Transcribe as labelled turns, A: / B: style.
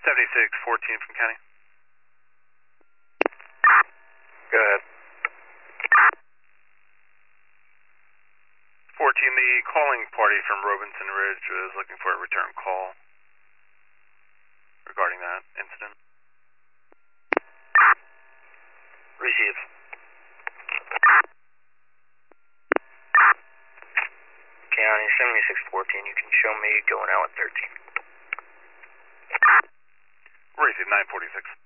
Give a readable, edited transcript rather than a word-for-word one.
A: 7614 from County.
B: Go ahead.
A: 14, the calling party from Robinson Ridge was looking for a return call regarding that incident.
B: Receive. County 7614, you can show me going out at 13.
A: Receive 946.